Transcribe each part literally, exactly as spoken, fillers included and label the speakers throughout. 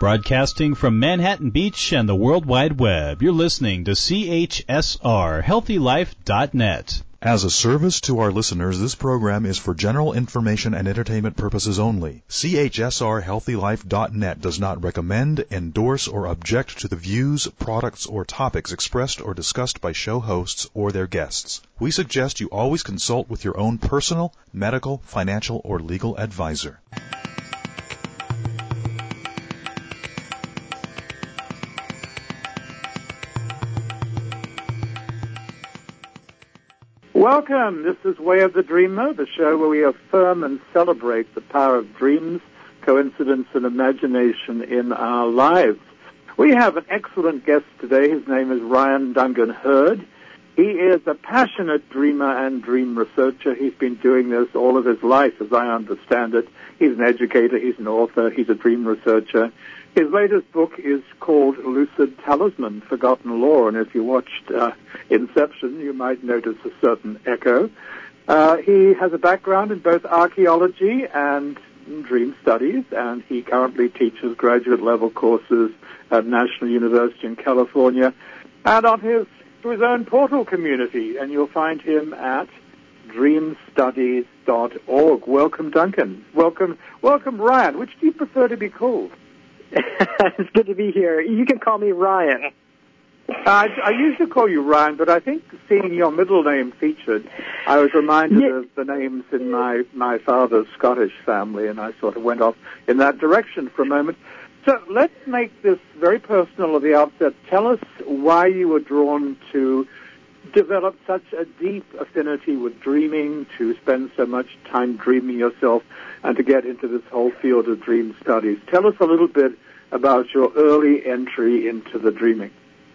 Speaker 1: Broadcasting from Manhattan Beach and the World Wide Web, you're listening to C H S R, healthy life dot net.
Speaker 2: As a service to our listeners, this program is for general information and entertainment purposes only. C H S R healthy life dot net does not recommend, endorse, or object to the views, products, or topics expressed or discussed by show hosts or their guests. We suggest you always consult with your own personal, medical, financial, or legal advisor.
Speaker 3: Welcome. This is Way of the Dreamer, the show where we affirm and celebrate the power of dreams, coincidence, and imagination in our lives. We have an excellent guest today. His name is Ryan Duncan Hurd. He is a passionate dreamer and dream researcher. He's been doing this all of his life, as I understand it. He's an educator, he's an author, he's a dream researcher. His latest book is called Lucid Talisman, Forgotten Lore, and if you watched uh, Inception, you might notice a certain echo. Uh, he has a background in both archaeology and dream studies, and he currently teaches graduate-level courses at National University in California and on his, through his own portal community, and you'll find him at dream studies dot org. Welcome, Duncan. Welcome, welcome, Ryan. Which do you prefer to be called?
Speaker 4: It's good to be here. You can call me Ryan.
Speaker 3: Uh, I, I used to call you Ryan, but I think seeing your middle name featured, I was reminded
Speaker 4: yeah.
Speaker 3: of the names in my, my father's Scottish family, and I sort of went off in that direction for a moment. So let's make this very personal at the outset. Tell us why you were drawn to develop such a deep affinity with dreaming, to spend so much time dreaming yourself, and to get into this whole field of dream studies. Tell us a little bit about your early entry into the dreaming.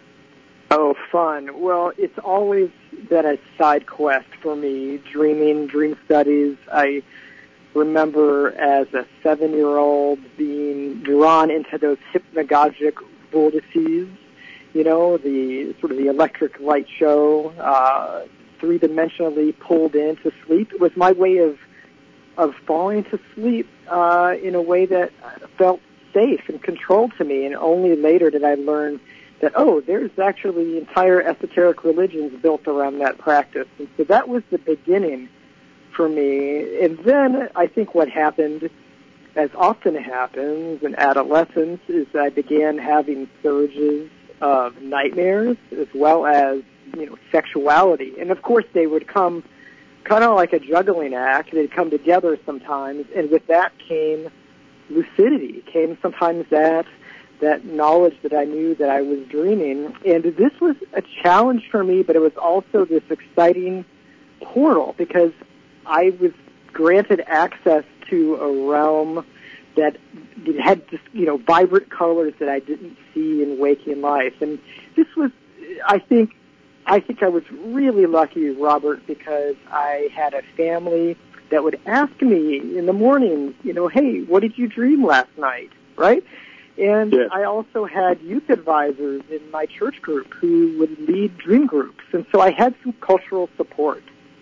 Speaker 4: Oh, fun. Well, it's always been a side quest for me, dreaming, dream studies. I remember as a seven-year-old being drawn into those hypnagogic vortices, you know, the sort of the electric light show, uh, three-dimensionally pulled into sleep. It was my way of of falling to sleep uh, in a way that felt safe and controlled to me. And only later did I learn that, oh, there's actually entire esoteric religions built around that practice. And so that was the beginning for me. And then I think what happened, as often happens in adolescence, is I began having surges of nightmares as well as, you know, sexuality. And of course they would come kind of like a juggling act. They'd come together sometimes, and with that came lucidity, came sometimes that that knowledge that I knew that I was dreaming. And this was a challenge for me, but it was also this exciting portal because I was granted access to a realm that had just, you know, vibrant colors that I didn't see in waking life. And this was, I think, I think I was really lucky, Robert, because I had a family that would ask me in the morning, you know, hey, what did you dream last night, right? And
Speaker 3: yes.
Speaker 4: I also had youth advisors in my church group who would lead dream groups. And so I had some cultural support.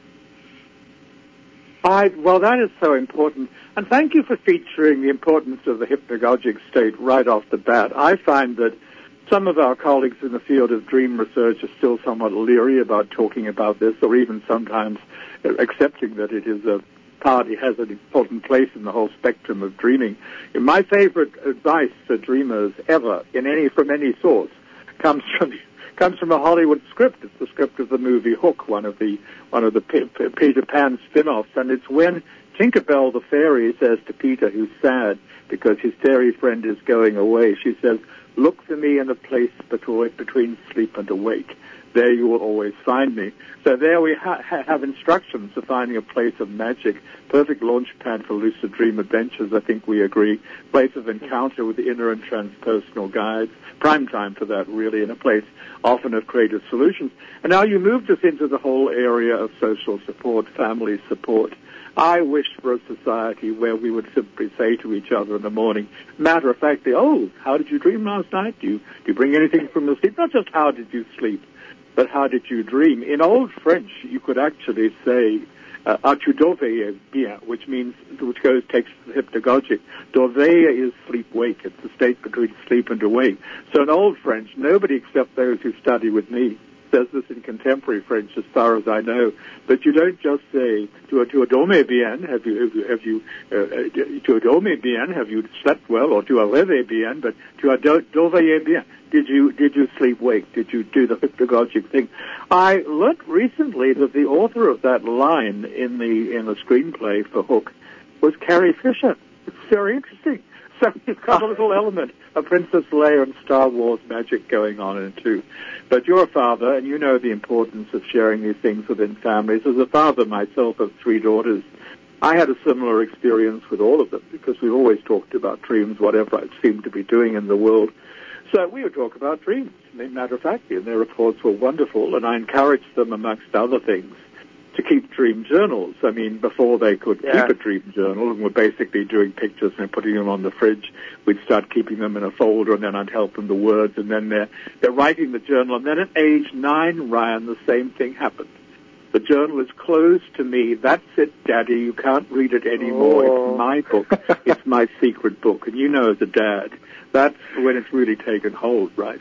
Speaker 3: I, well, that is so important. And thank you for featuring the importance of the hypnagogic state right off the bat. I find that some of our colleagues in the field of dream research are still somewhat leery about talking about this, or even sometimes accepting that it is a part, it has an important place in the whole spectrum of dreaming. And my favorite advice for dreamers ever, in any from any source, comes from comes from a Hollywood script. It's the script of the movie Hook, one of the one of the P- P- Peter Pan spin-offs, and it's when Tinkerbell the fairy says to Peter, who's sad because his fairy friend is going away, she says, "Look for me in a place between sleep and awake. There you will always find me." So there we ha- have instructions for finding a place of magic, perfect launch pad for lucid dream adventures, I think we agree, place of encounter with the inner and transpersonal guides, prime time for that really, and a place often of creative solutions. And now you moved us into the whole area of social support, family support. I wish for a society where we would simply say to each other in the morning, matter of fact, oh, how did you dream last night? Do you, do you bring anything from the sleep? Not just how did you sleep, but how did you dream? In old French, you could actually say, uh, "As-tu dormais bien," which means, which goes, takes the hypnagogic. Dormir is sleep-wake. It's the state between sleep and awake. So in Old French, nobody except those who study with me says this in contemporary French, as far as I know. But you don't just say, "Tu tu as dormi bien," have you, have you, have you uh, "Tu as dormi bien," have you slept well, or "Tu as rêvé bien," but "Tu as dormi bien." Did you, did you sleep wake? Did you do the hypnagogic thing? I learnt recently that the author of that line in the, in the screenplay for Hook was Carrie Fisher. It's very interesting. So you've got a little element of Princess Leia and Star Wars magic going on in it too. But you're a father, and you know the importance of sharing these things within families. As a father myself of three daughters, I had a similar experience with all of them, because we always talked about dreams, whatever I seemed to be doing in the world. So we would talk about dreams, as a matter of fact, and their reports were wonderful, and I encouraged them, amongst other things, to keep dream journals. I mean, before they could yeah. keep a dream journal, and were basically doing pictures and putting them on the fridge, we'd start keeping them in a folder, and then I'd help them the words, and then they're, they're writing the journal. And then at age nine, Ryan, the same thing happened. The journal is closed to me. That's it, Daddy. You can't read it anymore.
Speaker 4: Oh.
Speaker 3: It's my book. It's my secret book. And you know, as a dad, that's when it's really taken hold, right?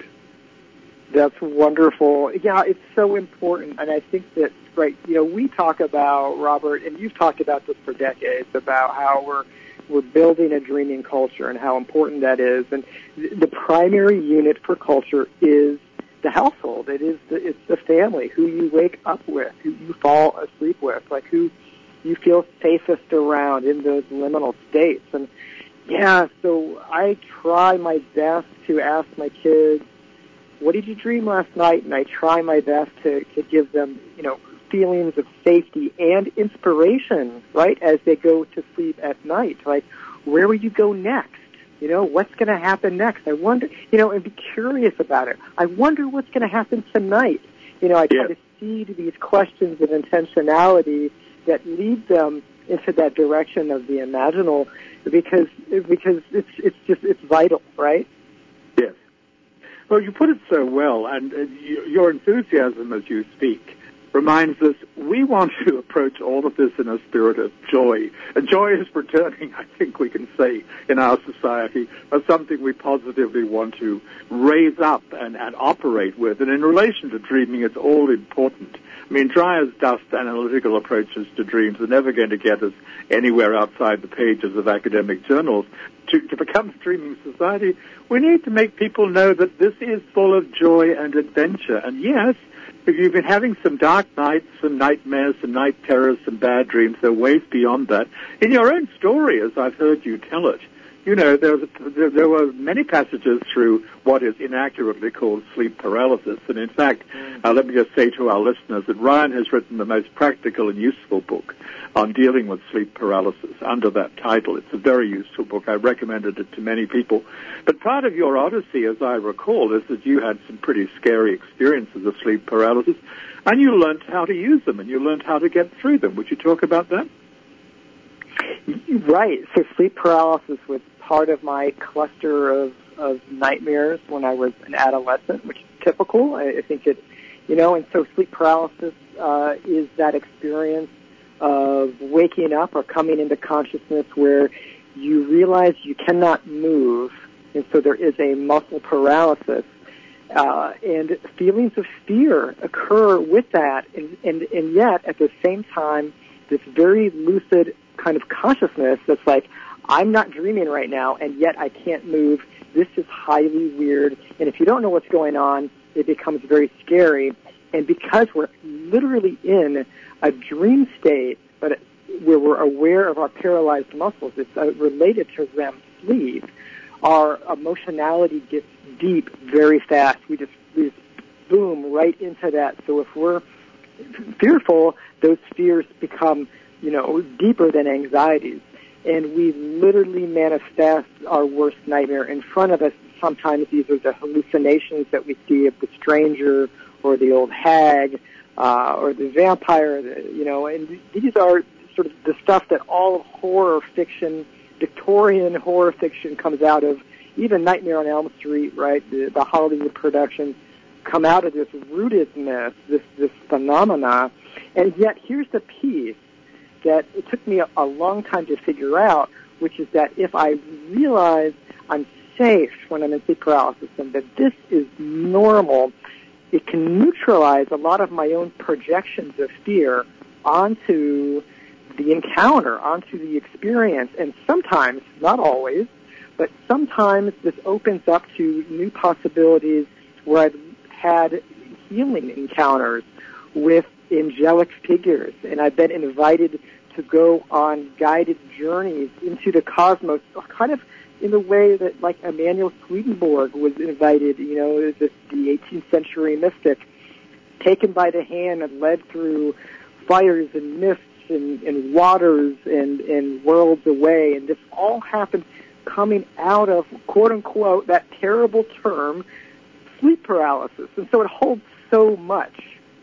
Speaker 4: That's wonderful. Yeah, it's so important. And I think that, right, you know, we talk about, Robert, and you've talked about this for decades, about how we're we're building a dreaming culture and how important that is. And the primary unit for culture is the household. It is the, it's the family, who you wake up with, who you fall asleep with, like who you feel safest around in those liminal states. And yeah, so I try my best to ask my kids, what did you dream last night? And I try my best to, to give them, you know, feelings of safety and inspiration, right, as they go to sleep at night. Like, where will you go next? You know, what's going to happen next? I wonder, you know, and be curious about it. I wonder what's going to happen tonight. You know, I try yeah. to seed these questions of intentionality that lead them into that direction of the imaginal, because because it's it's just it's vital, right?
Speaker 3: Yes. Well, you put it so well, and uh, you, your enthusiasm as you speak reminds us we want to approach all of this in a spirit of joy. And joy is returning, I think we can say, in our society, as something we positively want to raise up and, and operate with. And in relation to dreaming, it's all important. I mean, dry as dust analytical approaches to dreams are never going to get us anywhere outside the pages of academic journals. To, to become a dreaming society, we need to make people know that this is full of joy and adventure. And yes, if you've been having some dark nights, some nightmares, some night terrors, some bad dreams, there are ways beyond that. In your own story, as I've heard you tell it, you know, there, was a, there, there were many passages through what is inaccurately called sleep paralysis. And in fact, uh, let me just say to our listeners that Ryan has written the most practical and useful book on dealing with sleep paralysis under that title. It's a very useful book. I recommended it to many people. But part of your odyssey, as I recall, is that you had some pretty scary experiences of sleep paralysis, and you learned how to use them, and you learned how to get through them. Would you talk about that?
Speaker 4: Right. So sleep paralysis was part of my cluster of, of nightmares when I was an adolescent, which is typical. I, I think it, you know, and so sleep paralysis uh, is that experience of waking up or coming into consciousness where you realize you cannot move, and so there is a muscle paralysis. Uh, and feelings of fear occur with that, and, and, and yet, at the same time, this very lucid kind of consciousness that's like, I'm not dreaming right now, and yet I can't move. This is highly weird, and if you don't know what's going on, it becomes very scary. And because we're literally in a dream state, but where we're aware of our paralyzed muscles, it's uh, related to R E M sleep, our emotionality gets deep very fast. We just, we just boom right into that. So if we're fearful, those fears become, you know, deeper than anxieties. And we literally manifest our worst nightmare in front of us. Sometimes these are the hallucinations that we see of the stranger or the old hag uh, or the vampire, you know, and these are sort of the stuff that all of horror fiction, Victorian horror fiction, comes out of. Even Nightmare on Elm Street, right, the, the Hollywood productions come out of this rootedness, this, this phenomena. And yet here's the piece. that it took me a, a long time to figure out, which is that if I realize I'm safe when I'm in sleep paralysis and that this is normal, it can neutralize a lot of my own projections of fear onto the encounter, onto the experience. And sometimes, not always, but sometimes this opens up to new possibilities where I've had healing encounters with angelic figures, and I've been invited to go on guided journeys into the cosmos, kind of in the way that, like, Emanuel Swedenborg was invited, you know, the, the eighteenth century mystic, taken by the hand and led through fires and mists and, and waters and, and worlds away. And this all happened coming out of, quote-unquote, that terrible term, sleep paralysis. And so it holds so much.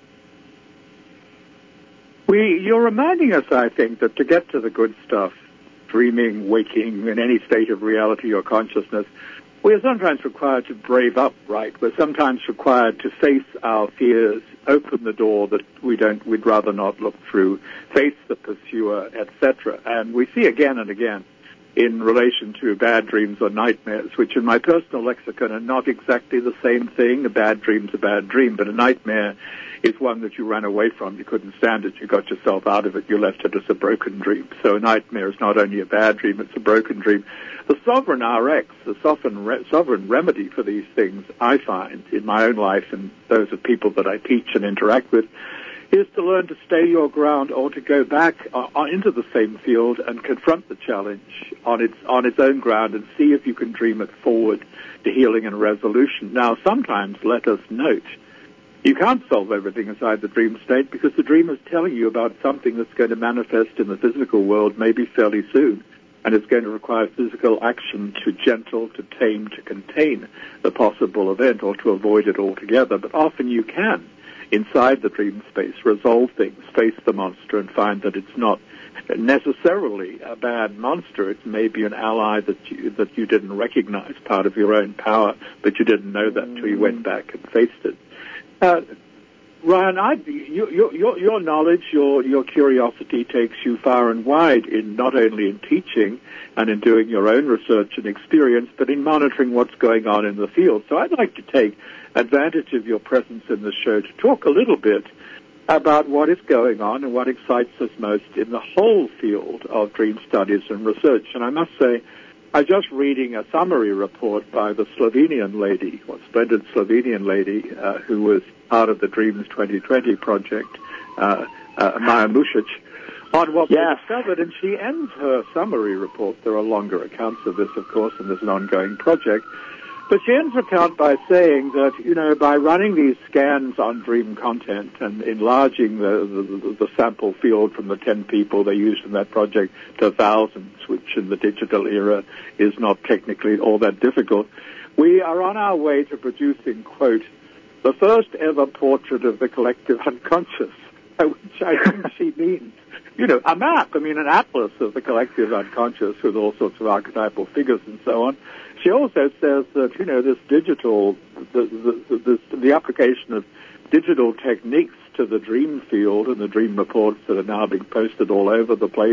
Speaker 3: We, you're reminding us, I think, that to get to the good stuff, dreaming, waking, in any state of reality or consciousness, we are sometimes required to brave up, right? We're sometimes required to face our fears, open the door that we don't, we'd rather not look through, face the pursuer, et cetera. And we see again and again in relation to bad dreams or nightmares, which in my personal lexicon are not exactly the same thing. A bad dream's a bad dream, but a nightmare is one that you ran away from. You couldn't stand it. You got yourself out of it. You left it as a broken dream. So a nightmare is not only a bad dream, it's a broken dream. The sovereign R X, the sovereign, re- sovereign remedy for these things, I find, in my own life and those of people that I teach and interact with, is to learn to stay your ground or to go back uh, into the same field and confront the challenge on its on its own ground and see if you can dream it forward to healing and resolution. Now, sometimes, let us note, you can't solve everything inside the dream state because the dream is telling you about something that's going to manifest in the physical world maybe fairly soon, and it's going to require physical action to gentle, to tame, to contain the possible event or to avoid it altogether. But often you can, inside the dream space, resolve things, face the monster, and find that it's not necessarily a bad monster. It's maybe an ally that you, that you didn't recognize, part of your own power, but you didn't know that until you went back and faced it. Uh, Ryan, I, your, your, your knowledge, your, your curiosity takes you far and wide in not only in teaching and in doing your own research and experience, but in monitoring what's going on in the field. So I'd like to take advantage of your presence in the show to talk a little bit about what is going on and what excites us most in the whole field of dream studies and research. And I must say, I was just reading a summary report by the Slovenian lady, a splendid Slovenian lady, uh, who was part of the Dreams twenty twenty project, uh, uh, Maja Mušić, on what yes. they discovered, and she ends her summary report. There are longer accounts of this, of course, and there's an ongoing project. But she ends her account by saying that, you know, by running these scans on dream content and enlarging the, the, the sample field from the ten people they used in that project to thousands, which in the digital era is not technically all that difficult, we are on our way to producing, quote, the first ever portrait of the collective unconscious, which I think she means, you know, a map, I mean, an atlas of the collective unconscious with all sorts of archetypal figures and so on. She also says that, you know, this digital, the, the, the, the application of digital techniques to the dream field and the dream reports that are now being posted all over the place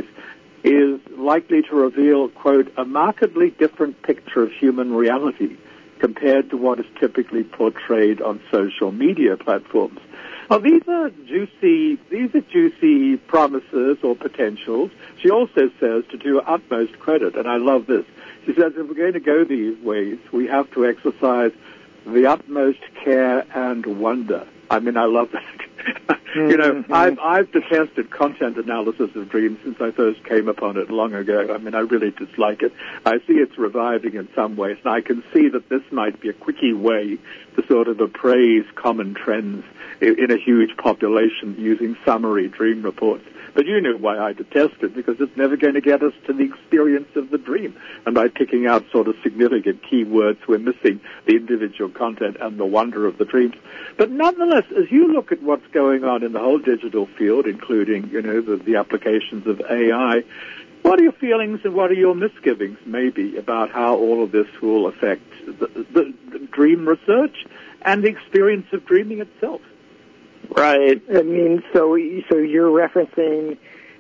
Speaker 3: is likely to reveal, quote, a markedly different picture of human reality compared to what is typically portrayed on social media platforms. Now, these are juicy, these are juicy promises or potentials. She also says, to do her utmost credit, and I love this, she says, if we're going to go these ways, we have to exercise the utmost care and wonder. I mean, I love that. Mm-hmm. You know, I've, I've detested content analysis of dreams since I first came upon it long ago. I mean, I really dislike it. I see it's reviving in some ways, and I can see that this might be a quickie way to sort of appraise common trends in, in a huge population using summary dream reports. But you know why I detest it, because it's never going to get us to the experience of the dream. And by picking out sort of significant keywords, we're missing the individual content and the wonder of the dreams. But nonetheless, as you look at what's going on in the whole digital field, including, you know, the, the applications of A I, what are your feelings and what are your misgivings, maybe, about how all of this will affect the, the, the dream research and the experience of dreaming itself?
Speaker 4: Right. I mean, so so you're referencing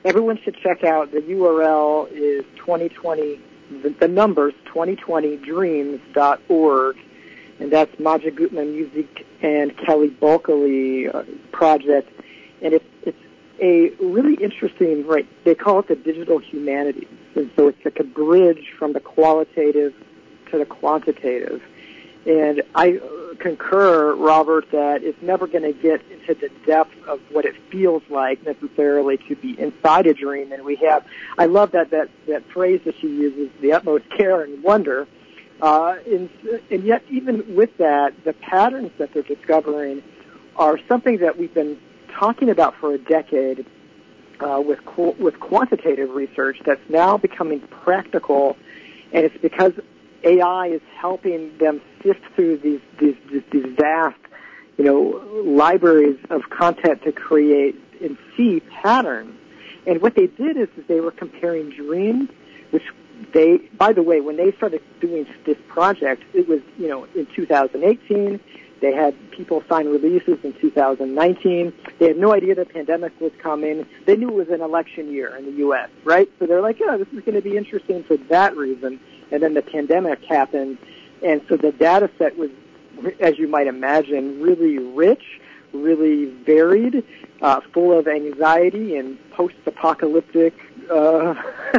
Speaker 4: everyone should check out. The U R L is twenty twenty, the, the numbers, twenty twenty dreams dot org, and that's Maja Gutman Music and Kelly Bulkeley uh, project. And it's, it's a really interesting, right, they call it the digital humanities. And so it's like a bridge from the qualitative to the quantitative. And I concur, Robert, that it's never going to get into the depth of what it feels like necessarily to be inside a dream. And we have, I love that, that, that phrase that she uses, the utmost care and wonder. Uh, and, and yet even with that, the patterns that they're discovering are something that we've been talking about for a decade uh, with qu- with quantitative research that's now becoming practical, and it's because A I is helping them sift through these these, these vast, you know, libraries of content to create and see patterns. And what they did is, is they were comparing dreams, which they, by the way, when they started doing this project, it was, you know, in two thousand eighteen. They had people sign releases in two thousand nineteen. They had no idea the pandemic was coming. They knew it was an election year in the U S, right? So they're like, yeah, this is going to be interesting for that reason. And then the pandemic happened. And so the data set was, as you might imagine, really rich, really varied, uh, full of anxiety and post-apocalyptic uh,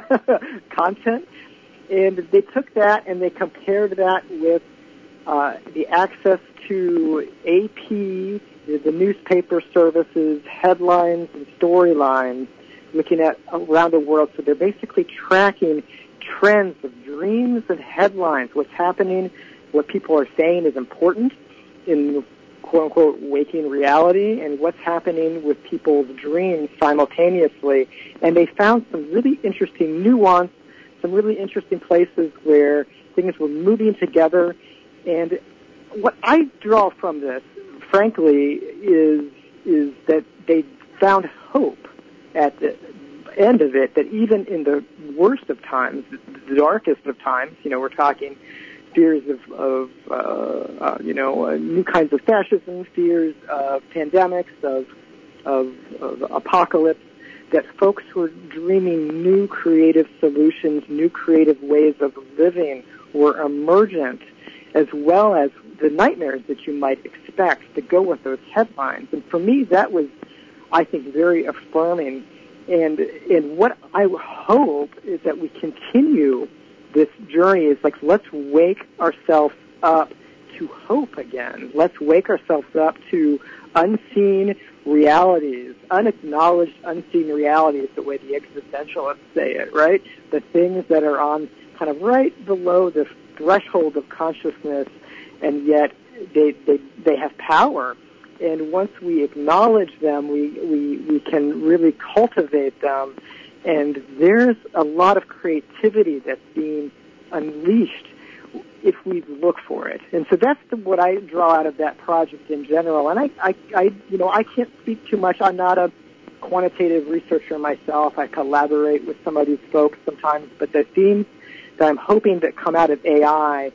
Speaker 4: content. And they took that and they compared that with uh, the access to A P, the newspaper services, headlines and storylines, looking at around the world. So they're basically tracking trends of dreams and headlines, what's happening, what people are saying is important in quote-unquote waking reality, and what's happening with people's dreams simultaneously. And they found some really interesting nuance, some really interesting places where things were moving together. And what I draw from this, frankly, is is that they found hope at the end of it, that even in the worst of times, the darkest of times, you know, we're talking fears of, of uh, uh, you know, uh, new kinds of fascism, fears of pandemics, of, of, of apocalypse, that folks were dreaming new creative solutions, new creative ways of living were emergent, as well as the nightmares that you might expect to go with those headlines. And for me, that was, I think, very affirming. And and what I hope is that we continue this journey is like, let's wake ourselves up to hope again. Let's wake ourselves up to unseen realities, unacknowledged unseen realities, the way the existentialists say it, right? The things that are on kind of right below the threshold of consciousness, and yet they they, they have power. And once we acknowledge them, we, we, we can really cultivate them. And there's a lot of creativity that's being unleashed if we look for it. And so that's the, what I draw out of that project in general. And I, I, I, you know, I can't speak too much. I'm not a quantitative researcher myself. I collaborate with some of these folks sometimes. But the themes that I'm hoping that come out of A I,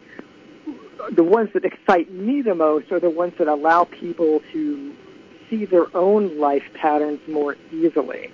Speaker 4: the ones that excite me the most are the ones that allow people to see their own life patterns more easily.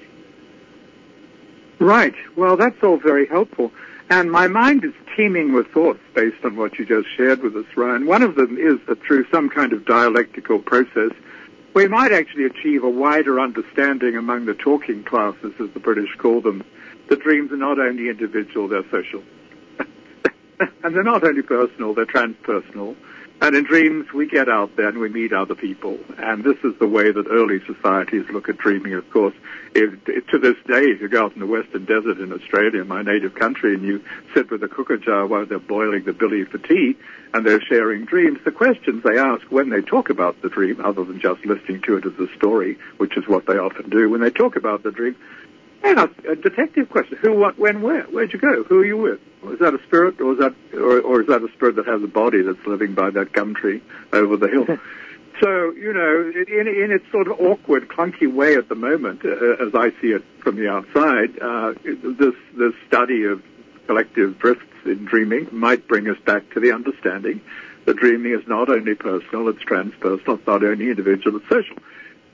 Speaker 3: Right. Well, that's all very helpful. And my mind is teeming with thoughts based on what you just shared with us, Ryan. One of them is that through some kind of dialectical process, we might actually achieve a wider understanding among the talking classes, as the British call them, that dreams are not only individual, they're social. And they're not only personal, they're transpersonal. And in dreams, we get out there and we meet other people. And this is the way that early societies look at dreaming, of course. If, to this day, if you go out in the Western Desert in Australia, my native country, and you sit with a cooker jar while they're boiling the billy for tea, and they're sharing dreams, the questions they ask when they talk about the dream, other than just listening to it as a story, which is what they often do, when they talk about the dream, and a detective question: who, what, when, where? Where'd you go? Who are you with? Is that a spirit, or is that, or, or is that a spirit that has a body that's living by that gum tree over the hill? So, you know, in, in its sort of awkward, clunky way at the moment, uh, as I see it from the outside, uh, this this study of collective drifts in dreaming might bring us back to the understanding that dreaming is not only personal, it's transpersonal, it's not only individual, it's social.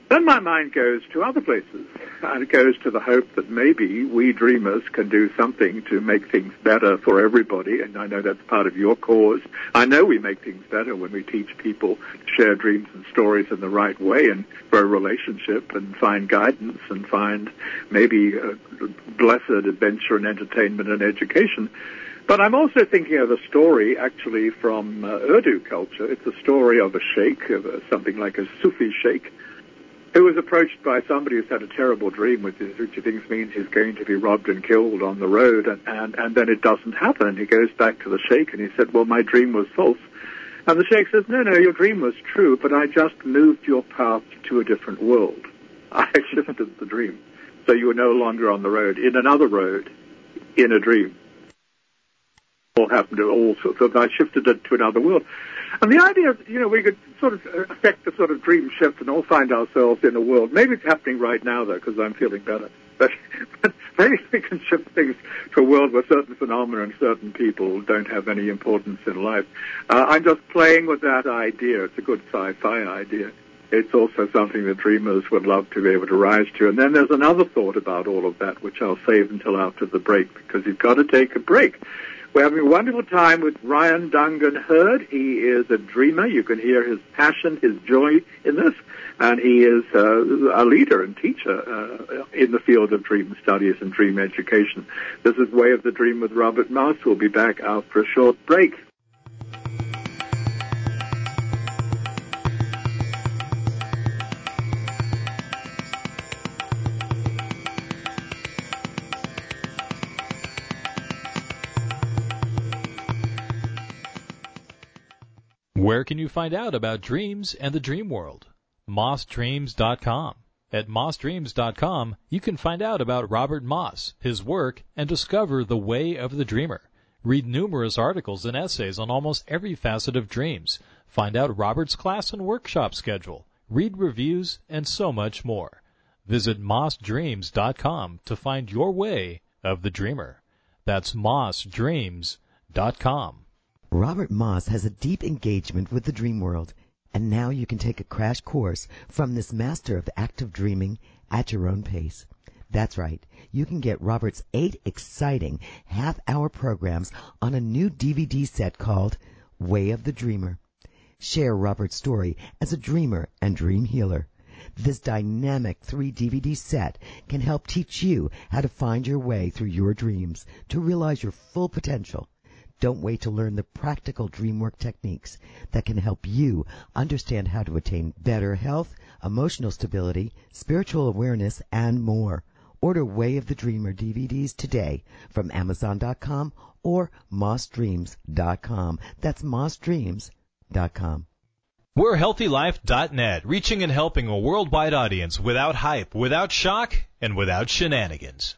Speaker 3: then my mind goes to other places, and it goes to the hope that maybe we dreamers can do something to make things better for everybody, and I know that's part of your cause. I know we make things better when we teach people to share dreams and stories in the right way and grow a relationship and find guidance and find maybe a blessed adventure and entertainment and education. But I'm also thinking of a story, actually, from uh, Urdu culture. It's a story of a sheikh, of a, something like a Sufi sheikh, who was approached by somebody who's had a terrible dream, which, is, which he thinks means he's going to be robbed and killed on the road, and, and, and then it doesn't happen. He goes back to the sheikh and he said, well, my dream was false. And the sheikh says, no, no, your dream was true, but I just moved your path to a different world. I shifted the dream. So you were no longer on the road, in another road, in a dream. All happened to all sorts of, I shifted it to another world. And the idea is, you know, we could sort of affect the sort of dream shift and all find ourselves in a world. Maybe it's happening right now, though, because I'm feeling better. But, but maybe we can shift things to a world where certain phenomena and certain people don't have any importance in life. Uh, I'm just playing with that idea. It's a good sci-fi idea. It's also something that dreamers would love to be able to rise to. And then there's another thought about all of that, which I'll save until after the break, because you've got to take a break. We're having a wonderful time with Ryan Dungan Hurd. He is a dreamer. You can hear his passion, his joy in this. And he is uh, a leader and teacher uh, in the field of dream studies and dream education. This is Way of the Dream with Robert Moss. We'll be back after a short break.
Speaker 1: Where can you find out about dreams and the dream world? moss dreams dot com. At moss dreams dot com, you can find out about Robert Moss, his work, and discover the way of the dreamer. Read numerous articles and essays on almost every facet of dreams. Find out Robert's class and workshop schedule. Read reviews, and so much more. Visit moss dreams dot com to find your way of the dreamer. That's moss dreams dot com.
Speaker 5: Robert Moss has a deep engagement with the dream world, and now you can take a crash course from this master of active dreaming at your own pace. That's right. You can get Robert's eight exciting half-hour programs on a new D V D set called Way of the Dreamer. Share Robert's story as a dreamer and dream healer. This dynamic three D V D set can help teach you how to find your way through your dreams to realize your full potential. Don't wait to learn the practical dream work techniques that can help you understand how to attain better health, emotional stability, spiritual awareness, and more. Order Way of the Dreamer D V Ds today from amazon dot com or moss dreams dot com. That's moss dreams dot com.
Speaker 1: We're healthy life dot net, reaching and helping a worldwide audience without hype, without shock, and without shenanigans.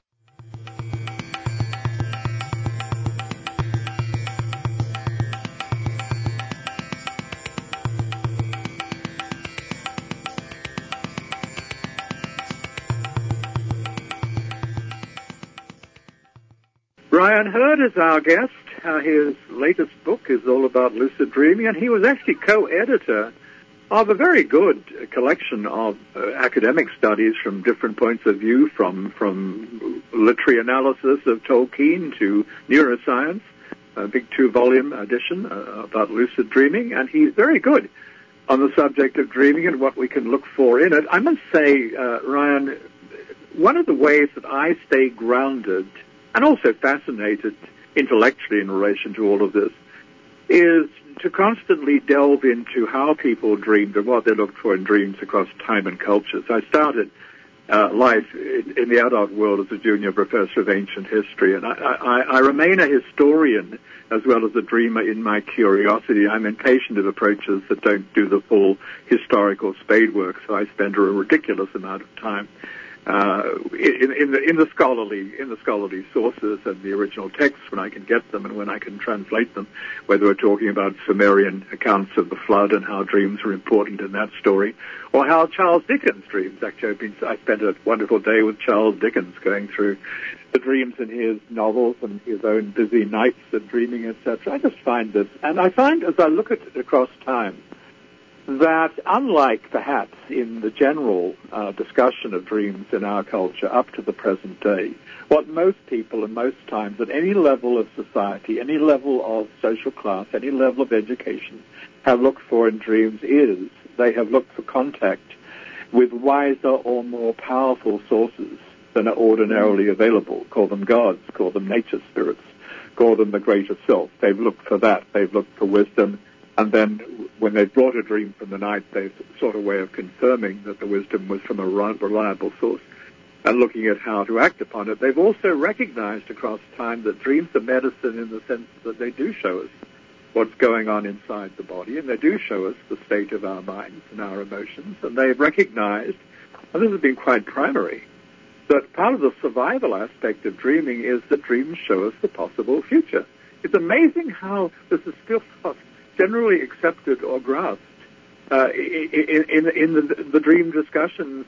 Speaker 3: Ryan Hurd is our guest. Uh, his latest book is all about lucid dreaming, and he was actually co-editor of a very good collection of uh, academic studies from different points of view, from, from literary analysis of Tolkien to neuroscience, a big two-volume edition uh, about lucid dreaming, and he's very good on the subject of dreaming and what we can look for in it. I must say, uh, Ryan, one of the ways that I stay grounded and also fascinated intellectually in relation to all of this is to constantly delve into how people dreamed and what they looked for in dreams across time and cultures. I started uh, life in, in the adult world as a junior professor of ancient history, and I, I, I remain a historian as well as a dreamer in my curiosity. I'm impatient of approaches that don't do the full historical spade work, so I spend a ridiculous amount of time Uh, in, in the in the scholarly in the scholarly sources and the original texts when I can get them and when I can translate them, whether we're talking about Sumerian accounts of the flood and how dreams are important in that story, or how Charles Dickens dreams. Actually, I've been, I spent a wonderful day with Charles Dickens going through the dreams in his novels and his own busy nights and dreaming, et cetera. I just find this, and I find as I look at it across time, that unlike perhaps in the general uh, discussion of dreams in our culture up to the present day, what most people and most times at any level of society, any level of social class, any level of education have looked for in dreams is they have looked for contact with wiser or more powerful sources than are ordinarily available. Call them gods, call them nature spirits, call them the greater self. They've looked for that. They've looked for wisdom. And then when they've brought a dream from the night, they've sort of way of confirming that the wisdom was from a reliable source and looking at how to act upon it. They've also recognized across time that dreams are medicine in the sense that they do show us what's going on inside the body, and they do show us the state of our minds and our emotions. And they've recognized, and this has been quite primary, that part of the survival aspect of dreaming is that dreams show us the possible future. It's amazing how this is still not generally accepted or grasped uh, in, in, in the, the dream discussions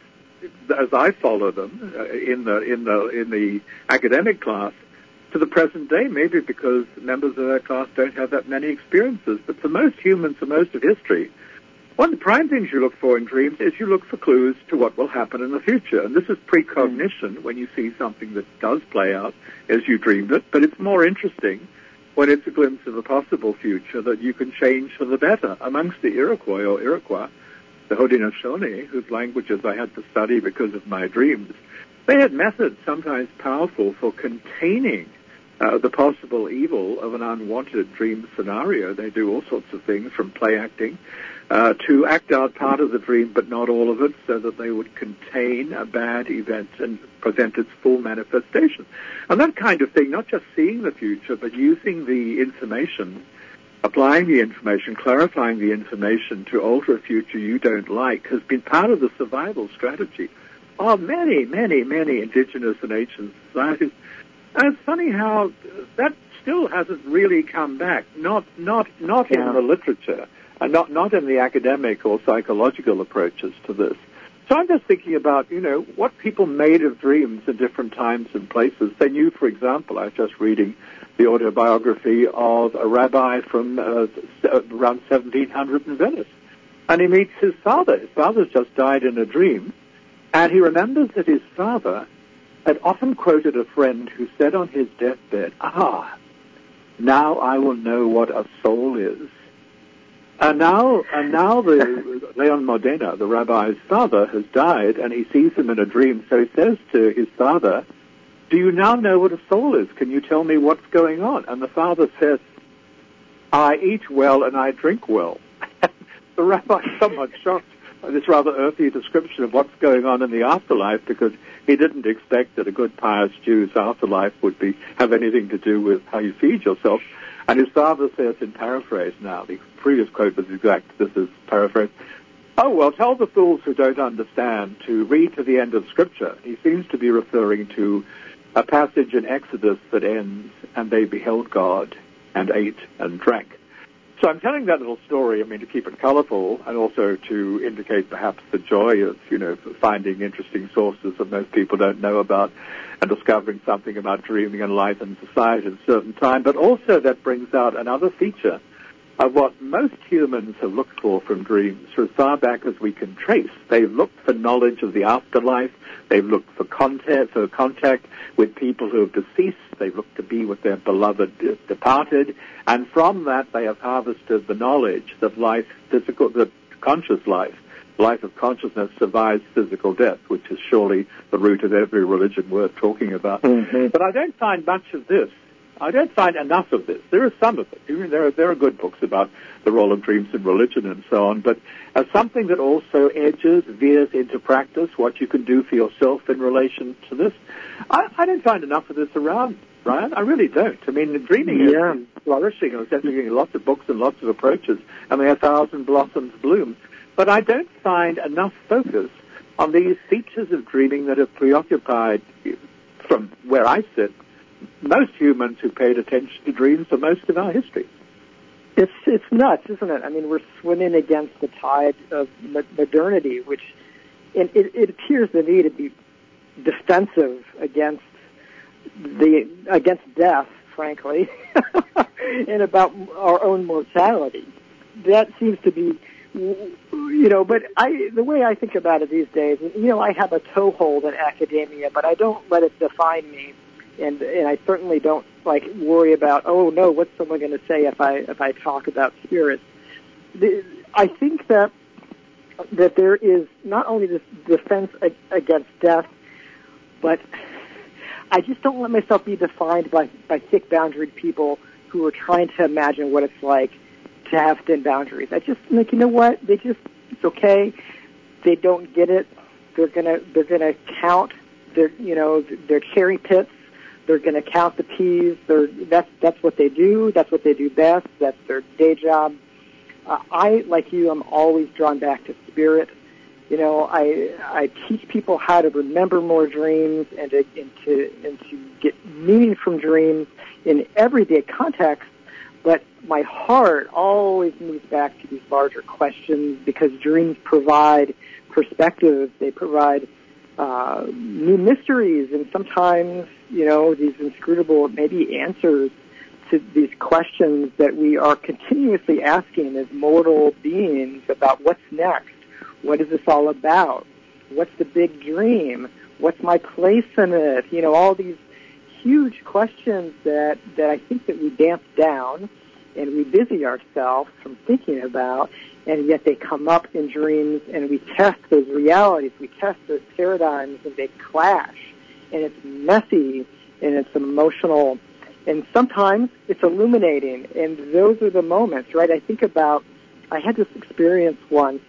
Speaker 3: as I follow them uh, in the in the in the academic class to the present day. Maybe because members of that class don't have that many experiences, but for most humans, for most of history, one of the prime things you look for in dreams is you look for clues to what will happen in the future. And this is precognition when you see something that does play out as you dreamed it, but it's more interesting when it's a glimpse of a possible future that you can change for the better. Amongst the Iroquois or Iroquois, the Haudenosaunee, whose languages I had to study because of my dreams, they had methods sometimes powerful for containing uh, the possible evil of an unwanted dream scenario. They do all sorts of things from play acting uh, to act out part of the dream but not all of it so that they would contain a bad event and prevent its full manifestation. And that kind of thing, not just seeing the future but using the information, applying the information, clarifying the information to alter a future you don't like, has been part of the survival strategy of many, many, many indigenous and ancient societies. And it's funny how that still hasn't really come back, not not not yeah. in the literature, and not, not in the academic or psychological approaches to this. So I'm just thinking about, you know, what people made of dreams in different times and places. They knew, for example, I was just reading the autobiography of a rabbi from uh, around seventeen hundred in Venice. And he meets his father. His father's just died in a dream. And he remembers that his father had often quoted a friend who said on his deathbed, "Ah, now I will know what a soul is." And now, and now the Leon Modena, the rabbi's father, has died, and he sees him in a dream. So he says to his father, "Do you now know what a soul is? Can you tell me what's going on?" And the father says, "I eat well and I drink well." The rabbi is somewhat shocked by this rather earthy description of what's going on in the afterlife, because he didn't expect that a good pious Jew's afterlife would be have anything to do with how you feed yourself. And his father says, in paraphrase now, the previous quote was exact, this is paraphrase, "Oh, well, tell the fools who don't understand to read to the end of Scripture." He seems to be referring to a passage in Exodus that ends, "And they beheld God and ate and drank." So I'm telling that little story, I mean, to keep it colorful and also to indicate perhaps the joy of, you know, finding interesting sources that most people don't know about and discovering something about dreaming and life and society at a certain time. But also that brings out another feature of what most humans have looked for from dreams for as far back as we can trace. They've looked for knowledge of the afterlife. They've looked for contact, for contact with people who have deceased. They've looked to be with their beloved departed. And from that, they have harvested the knowledge that life, physical, that conscious life, life of consciousness survives physical death, which is surely the root of every religion worth talking about. Mm-hmm. But I don't find much of this. I don't find enough of this. There is some of it. There are, there are good books about the role of dreams in religion and so on, but as something that also edges, veers into practice, what you can do for yourself in relation to this, I, I don't find enough of this around, Brian. I really don't. I mean, dreaming yeah. is flourishing, and there's getting lots of books and lots of approaches, and there are thousand blossoms bloom, but I don't find enough focus on these features of dreaming that have preoccupied, from where I sit, most humans who paid attention to dreams for most of our history.
Speaker 4: It's it's nuts, isn't it? I mean, we're swimming against the tide of modernity, which it, it, it appears to me to be defensive against the against death, frankly, and about our own mortality. That seems to be you know, but I, the way I think about it these days, you know, I have a toehold in academia, but I don't let it define me, and and I certainly don't like worry about, oh no, what's someone going to say if I if I talk about spirits. The, I think that that there is not only this defense against death, but I just don't let myself be defined by by thick-boundaried people who are trying to imagine what it's like to have thin boundaries. I just like, you know what? They just, it's okay. They don't get it. They're gonna, they're gonna count their, you know, their cherry pits. They're gonna count the peas. They're, that's, that's what they do. That's what they do best. That's their day job. Uh, I, like you, I'm always drawn back to spirit. You know, I, I teach people how to remember more dreams and to, and to, and to get meaning from dreams in everyday context. But my heart always moves back to these larger questions because dreams provide perspective. They provide uh, new mysteries and sometimes, you know, these inscrutable maybe answers to these questions that we are continuously asking as mortal beings about what's next. What is this all about? What's the big dream? What's my place in it? You know, all these huge questions that, that I think that we damp down and we busy ourselves from thinking about, and yet they come up in dreams and we test those realities, we test those paradigms, and they clash, and it's messy and it's emotional, and sometimes it's illuminating, and those are the moments, right? I think about, I had this experience once,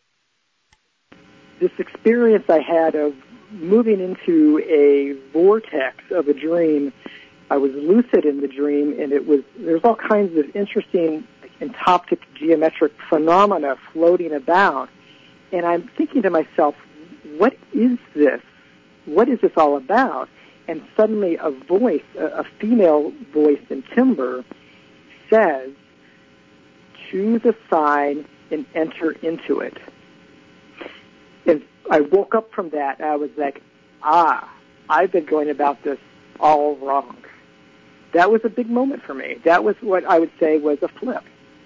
Speaker 4: this experience I had of moving into a vortex of a dream. I was lucid in the dream, and it was, there's all kinds of interesting entoptic geometric phenomena floating about. And I'm thinking to myself, what is this? What is this all about? And suddenly a voice, a, a female voice in timbre, says, choose a sign and enter into it. And I woke up from that, and I was like, ah, I've been going about this all wrong. That was a big moment for me. That was what I would say was a flip.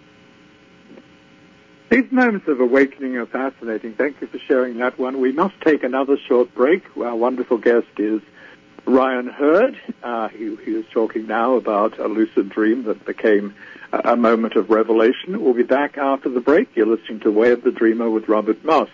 Speaker 3: These moments of awakening are fascinating. Thank you for sharing that one. We must take another short break. Our wonderful guest is Ryan Hurd. Uh, he, he is talking now about a lucid dream that became a, a moment of revelation. We'll be back after the break. You're listening to Way of the Dreamer with Robert Moss.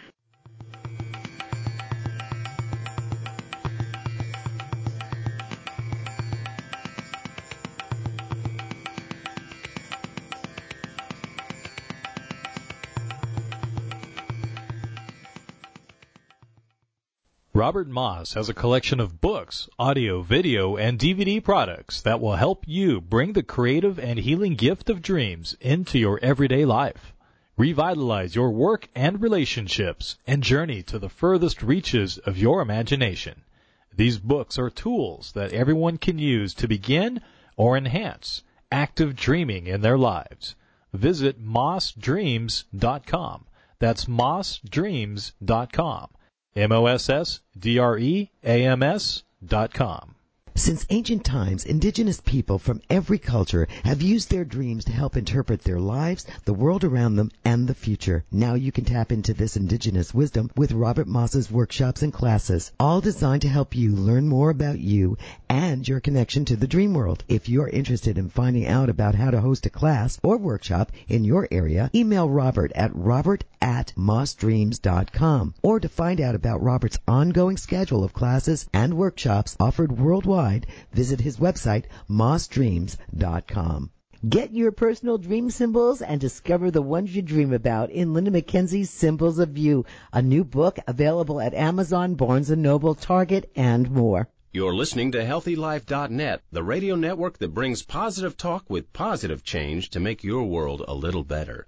Speaker 1: Robert Moss has a collection of books, audio, video, and D V D products that will help you bring the creative and healing gift of dreams into your everyday life. Revitalize your work and relationships and journey to the furthest reaches of your imagination. These books are tools that everyone can use to begin or enhance active dreaming in their lives. Visit moss dreams dot com. That's moss dreams dot com. M O S S D R E A M S dot com.
Speaker 5: Since ancient times, indigenous people from every culture have used their dreams to help interpret their lives, the world around them, and the future. Now you can tap into this indigenous wisdom with Robert Moss's workshops and classes, all designed to help you learn more about you and your connection to the dream world. If you're interested in finding out about how to host a class or workshop in your area, email Robert at robert at moss dreams dot com. Or to find out about Robert's ongoing schedule of classes and workshops offered worldwide, visit his website, moss dreams dot com.
Speaker 6: Get your personal dream symbols and discover the ones you dream about in Linda McKenzie's Symbols of You, a new book available at Amazon, Barnes and Noble, Target, and more.
Speaker 7: You're listening to healthy life dot net, the radio network that brings positive talk with positive change to make your world a little better.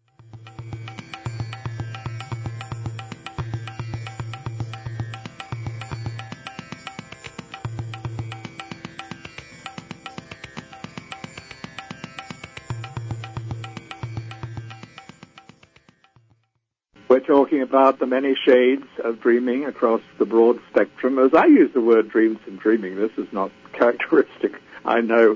Speaker 3: We're talking about the many shades of dreaming across the broad spectrum. As I use the word dreams and dreaming, this is not characteristic, I know,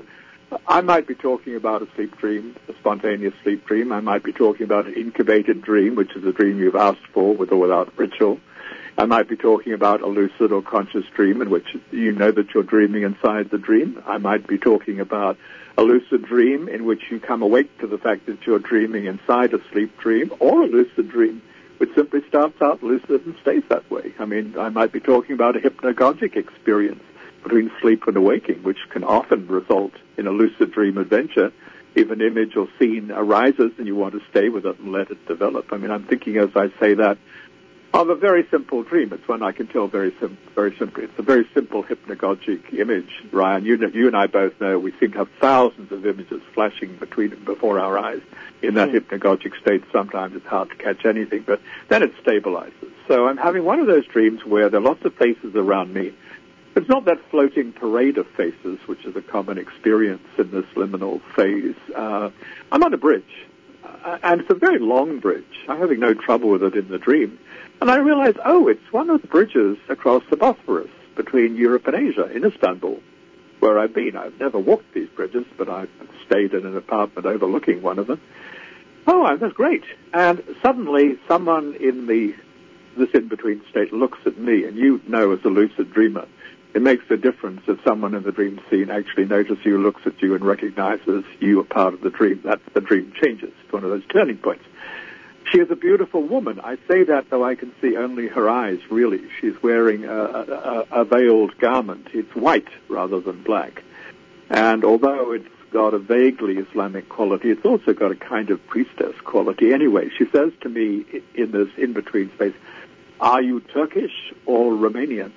Speaker 3: I might be talking about a sleep dream, a spontaneous sleep dream. I might be talking about an incubated dream, which is a dream you've asked for with or without ritual. I might be talking about a lucid or conscious dream in which you know that you're dreaming inside the dream. I might be talking about a lucid dream in which you come awake to the fact that you're dreaming inside a sleep dream, or a lucid dream which simply starts out lucid and stays that way. I mean, I might be talking about a hypnagogic experience between sleep and awaking, which can often result in a lucid dream adventure. If an image or scene arises and you want to stay with it and let it develop. I mean, I'm thinking as I say that of a very simple dream. It's one I can tell very sim- very simply. It's a very simple hypnagogic image, Ryan. You, know, you and I both know we seem to have thousands of images flashing between before our eyes. In that mm. hypnagogic state, sometimes it's hard to catch anything, but then it stabilizes. So I'm having one of those dreams where there are lots of faces around me. It's not that floating parade of faces, which is a common experience in this liminal phase. Uh, I'm on a bridge, uh, and it's a very long bridge. I'm having no trouble with it in the dream. And I realize, oh, it's one of the bridges across the Bosphorus between Europe and Asia in Istanbul, where I've been. I've never walked these bridges, but I've stayed in an apartment overlooking one of them. Oh, that's great. And suddenly someone in the this in-between state looks at me, and you know as a lucid dreamer, it makes a difference if someone in the dream scene actually notices you, looks at you, and recognizes you are part of the dream. That's the dream changes. It's one of those turning points. She is a beautiful woman. I say that though I can see only her eyes, really. She's wearing a, a, a veiled garment. It's white rather than black. And although it's got a vaguely Islamic quality, it's also got a kind of priestess quality. Anyway, she says to me in this in-between space, "Are you Turkish or Romanian?"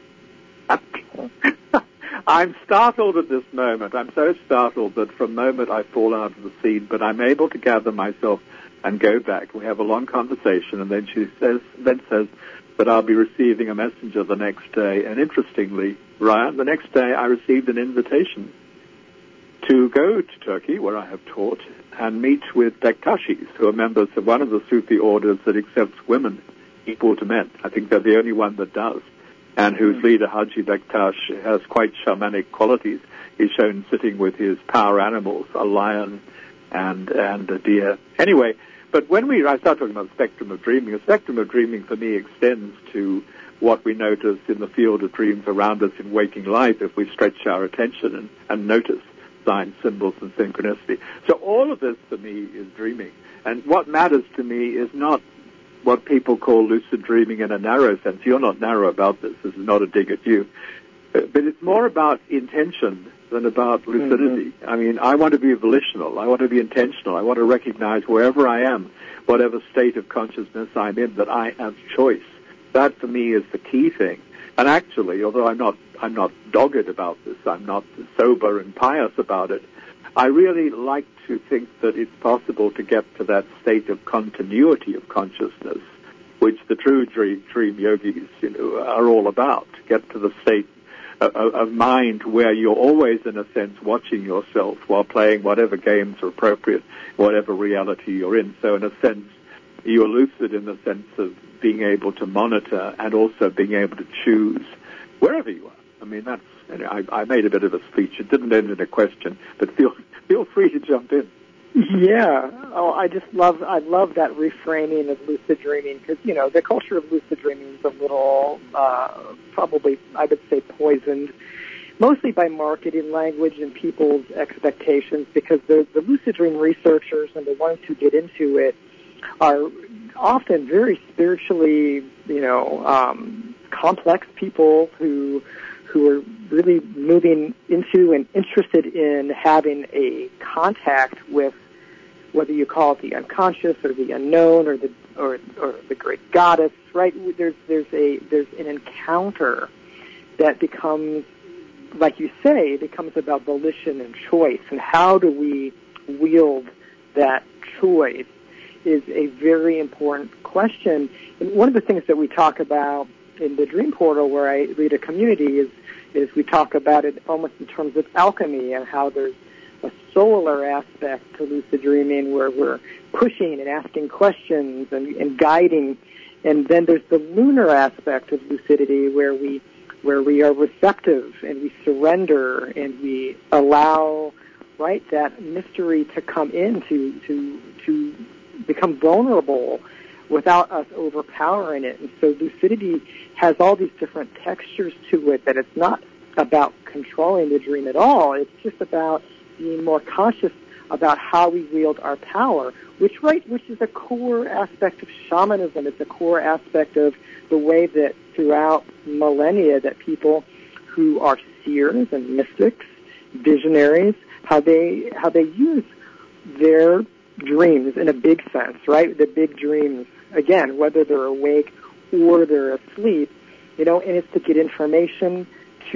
Speaker 3: I'm startled at this moment. I'm so startled that for a moment I fall out of the scene, but I'm able to gather myself and go back. We have a long conversation, and then she says, then says that I'll be receiving a messenger the next day. And interestingly, Ryan, the next day I received an invitation to go to Turkey, where I have taught, and meet with Bektashis, who are members of one of the Sufi orders that accepts women equal to men. I think they're the only one that does, and whose leader, Haji Bektash, has quite shamanic qualities. He's shown sitting with his power animals, a lion and and a deer. Anyway, but when we, I start talking about the spectrum of dreaming, the spectrum of dreaming for me extends to what we notice in the field of dreams around us in waking life if we stretch our attention and, and notice signs, symbols, and synchronicity. So all of this for me is dreaming. And what matters to me is not what people call lucid dreaming in a narrow sense. You're not narrow about this. This is not a dig at you. But it's more about intention than about lucidity. Mm-hmm. I mean, I want to be volitional. I want to be intentional. I want to recognize wherever I am, whatever state of consciousness I'm in, that I have choice. That, for me, is the key thing. And actually, although I'm not, I'm not dogged about this, I'm not sober and pious about it, I really like to think that it's possible to get to that state of continuity of consciousness, which the true dream, dream yogis, you know, are all about. Get to the state of, of mind where you're always, in a sense, watching yourself while playing whatever games are appropriate, whatever reality you're in. So, in a sense, you're lucid in the sense of being able to monitor and also being able to choose wherever you are. I mean, that's. I, I made a bit of a speech. It didn't end in a question, but feel feel free to jump in.
Speaker 4: Yeah. Oh, I just love I love that reframing of lucid dreaming, because you know the culture of lucid dreaming is a little uh, probably I would say poisoned, mostly by marketing language and people's expectations, because the, the lucid dream researchers and the ones who get into it are often very spiritually, you know, um, complex people who who are really moving into and interested in having a contact with, whether you call it the unconscious or the unknown or the or, or the great goddess, right? There's there's a there's an encounter that becomes, like you say, it becomes about volition and choice, and how do we wield that choice is a very important question. And one of the things that we talk about in the Dream Portal, where I lead a community, is is we talk about it almost in terms of alchemy, and how there's a solar aspect to lucid dreaming where we're pushing and asking questions and, and guiding, and then there's the lunar aspect of lucidity where we where we are receptive and we surrender and we allow right? That mystery to come in, to, to, to become vulnerable without us overpowering it. And so lucidity has all these different textures to it, that it's not about controlling the dream at all. It's just about being more conscious about how we wield our power, which right, which is a core aspect of shamanism. It's a core aspect of the way that throughout millennia that people who are seers and mystics, visionaries, how they how they use their dreams in a big sense, right? The big dreams, again, whether they're awake or they're asleep, you know, and it's to get information,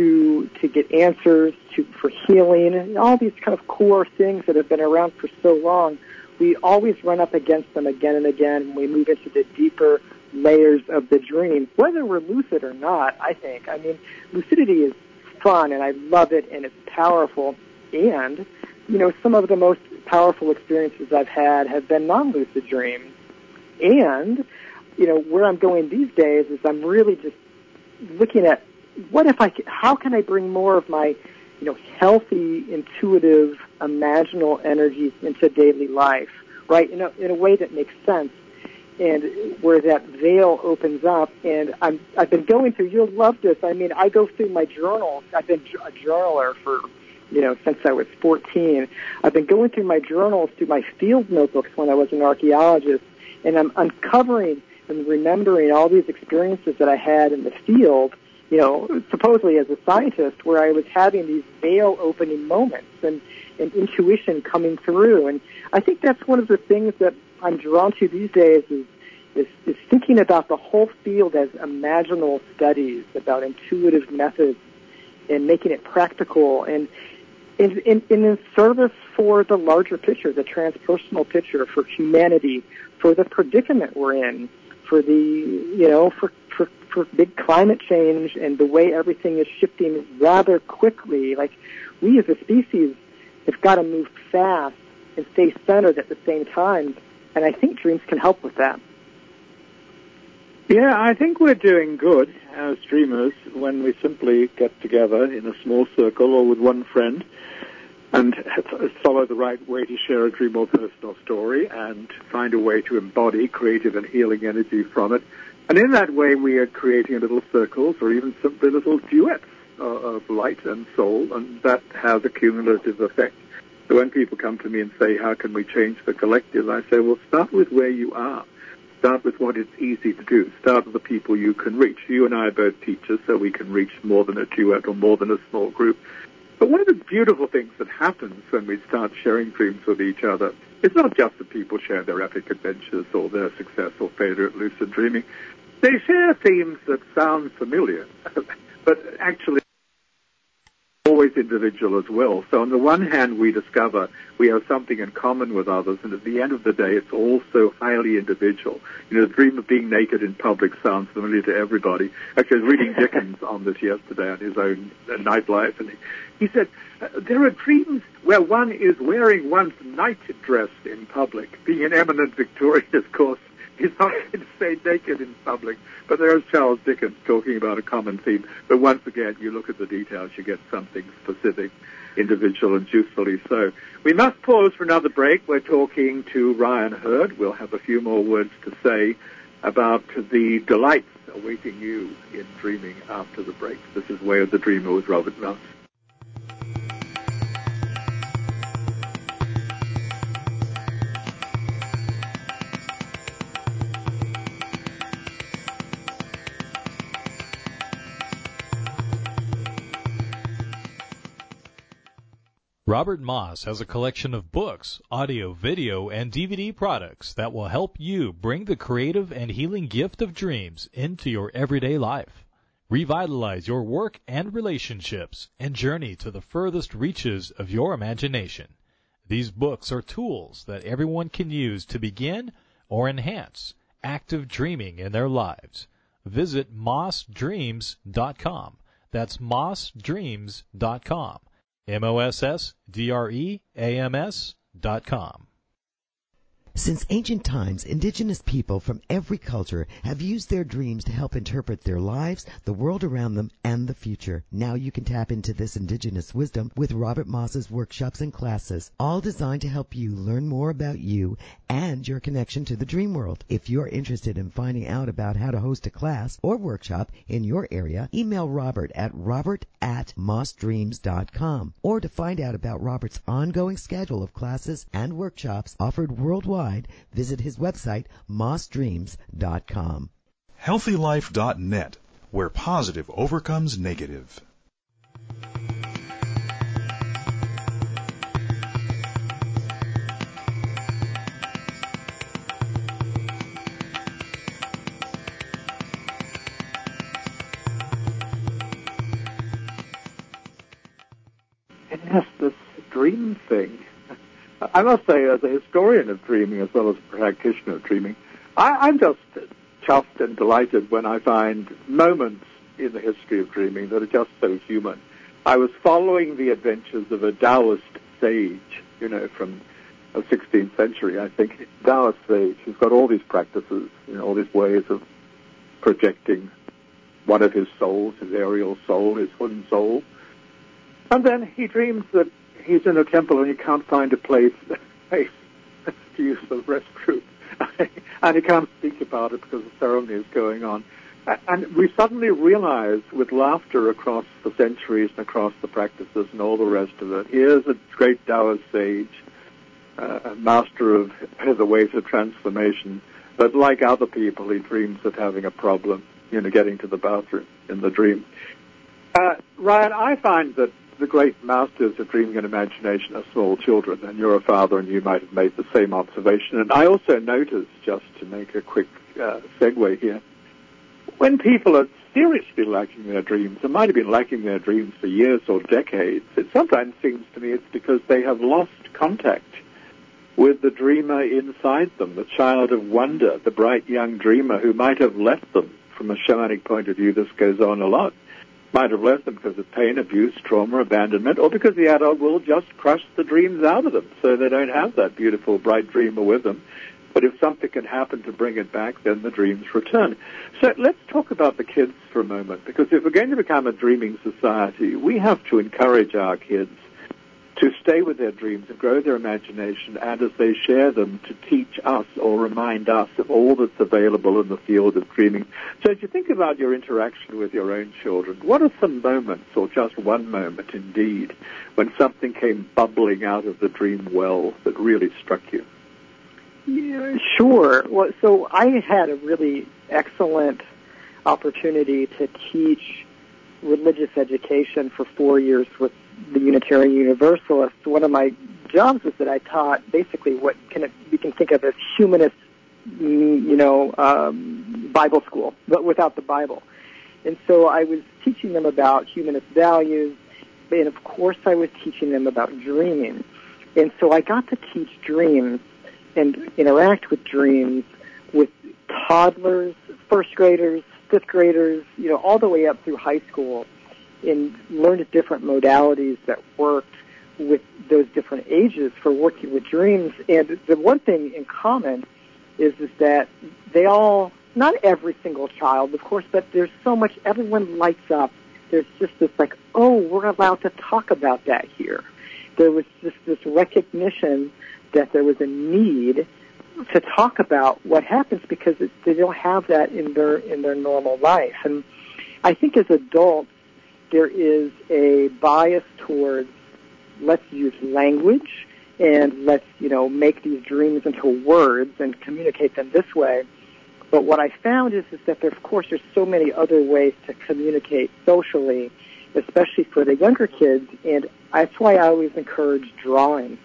Speaker 4: to to get answers, to for healing, and all these kind of core things that have been around for so long. We always run up against them again and again when we move into the deeper layers of the dream, whether we're lucid or not, I think. I mean, lucidity is fun, and I love it, and it's powerful. And, you know, some of the most powerful experiences I've had have been non-lucid dreams. And, you know, where I'm going these days is I'm really just looking at what if I, how can I bring more of my, you know, healthy, intuitive, imaginal energies into daily life, right, in a, in a way that makes sense, and where that veil opens up. And I'm, I've been going through, you'll love this, I mean, I go through my journals. I've been a journaler for, you know, since I was fourteen. I've been going through my journals, through my field notebooks when I was an archaeologist, and I'm uncovering and remembering all these experiences that I had in the field, you know, supposedly as a scientist, where I was having these veil-opening moments and, and intuition coming through. And I think that's one of the things that I'm drawn to these days is, is, is thinking about the whole field as imaginal studies, about intuitive methods, and making it practical and in, in, in service for the larger picture, the transpersonal picture, for humanity, for the predicament we're in, for the, you know, for, for, for big climate change and the way everything is shifting rather quickly. Like, we as a species have got to move fast and stay centered at the same time, and I think dreams can help with that.
Speaker 3: Yeah, I think we're doing good as dreamers when we simply get together in a small circle or with one friend and follow the right way to share a dream or personal story and find a way to embody creative and healing energy from it. And in that way, we are creating little circles or even simply little duets uh, of light and soul, and that has a cumulative effect. So when people come to me and say, how can we change the collective, I say, well, start with where you are. Start with what is easy to do. Start with the people you can reach. You and I are both teachers, so we can reach more than a duet or more than a small group. But one of the beautiful things that happens when we start sharing dreams with each other is not just that people share their epic adventures or their success or failure at lucid dreaming. They share themes that sound familiar, but actually always individual as well. So on the one hand, we discover we have something in common with others, and at the end of the day, it's also highly individual. You know, the dream of being naked in public sounds familiar to everybody. Actually, I was reading Dickens on this yesterday on his own uh, nightlife, and he, he said, uh, there are dreams where one is wearing one's night dress in public. Being an eminent Victorian, of course, he's not going to stay naked in public, but there's Charles Dickens talking about a common theme. But once again, you look at the details, you get something specific, individual, and usefully so. We must pause for another break. We're talking to Ryan Hurd. We'll have a few more words to say about the delights awaiting you in dreaming after the break. This is Way of the Dreamer with Robert Moss.
Speaker 1: Robert Moss has a collection of books, audio, video, and D V D products that will help you bring the creative and healing gift of dreams into your everyday life. Revitalize your work and relationships and journey to the furthest reaches of your imagination. These books are tools that everyone can use to begin or enhance active dreaming in their lives. Visit moss dreams dot com. That's moss dreams dot com. M O S S D R E A M S dot com.
Speaker 5: Since ancient times, indigenous people from every culture have used their dreams to help interpret their lives, the world around them, and the future. Now you can tap into this indigenous wisdom with Robert Moss's workshops and classes, all designed to help you learn more about you and your connection to the dream world. If you're interested in finding out about how to host a class or workshop in your area, email Robert at robert at moss dreams dot com. Or to find out about Robert's ongoing schedule of classes and workshops offered worldwide, visit his website, moss dreams dot com.
Speaker 2: healthy life dot net, where positive overcomes negative.
Speaker 3: And yes, this dream thing. I must say, as a historian of dreaming as well as a practitioner of dreaming, I, I'm just chuffed and delighted when I find moments in the history of dreaming that are just so human. I was following the adventures of a Taoist sage, you know, from the sixteenth century, I think. Taoist sage who's got all these practices, you know, all these ways of projecting one of his souls, his aerial soul, his Hun soul. And then he dreams that he's in a temple and he can't find a place, place to use the restroom. And he can't speak about it because the ceremony is going on. And we suddenly realize, with laughter across the centuries and across the practices and all the rest of it, here's a great Taoist sage, uh, a master of the ways of transformation, but like other people, he dreams of having a problem, you know, getting to the bathroom in the dream. Uh, Ryan, I find that the great masters of dreaming and imagination are small children, and you're a father and you might have made the same observation. And I also noticed, just to make a quick uh, segue here, when people are seriously lacking their dreams, and might have been lacking their dreams for years or decades, it sometimes seems to me it's because they have lost contact with the dreamer inside them, the child of wonder, the bright young dreamer who might have left them. From a shamanic point of view, this goes on a lot. Might have left them because of pain, abuse, trauma, abandonment, or because the adult will just crush the dreams out of them so they don't have that beautiful, bright dreamer with them. But if something can happen to bring it back, then the dreams return. So let's talk about the kids for a moment, because if we're going to become a dreaming society, we have to encourage our kids to stay with their dreams and grow their imagination, and as they share them, to teach us or remind us of all that's available in the field of dreaming. So as you think about your interaction with your own children, what are some moments, or just one moment indeed, when something came bubbling out of the dream well that really struck you?
Speaker 4: Yeah, sure. Well, so I had a really excellent opportunity to teach religious education for four years with the Unitarian Universalists. One of my jobs was that I taught basically what can we can think of as humanist, you know, um, Bible school, but without the Bible. And so I was teaching them about humanist values, and of course I was teaching them about dreaming. And so I got to teach dreams and interact with dreams with toddlers, first graders, fifth graders, you know, all the way up through high school, and learned different modalities that worked with those different ages for working with dreams. And the one thing in common is, is that they all, not every single child, of course, but there's so much, everyone lights up. There's just this like, oh, we're allowed to talk about that here. There was just this recognition that there was a need to talk about what happens because it, they don't have that in their in their normal life. And I think as adults, there is a bias towards let's use language and let's, you know, make these dreams into words and communicate them this way. But what I found is, is that, there, of course, there's so many other ways to communicate socially, especially for the younger kids, and that's why I always encourage drawing.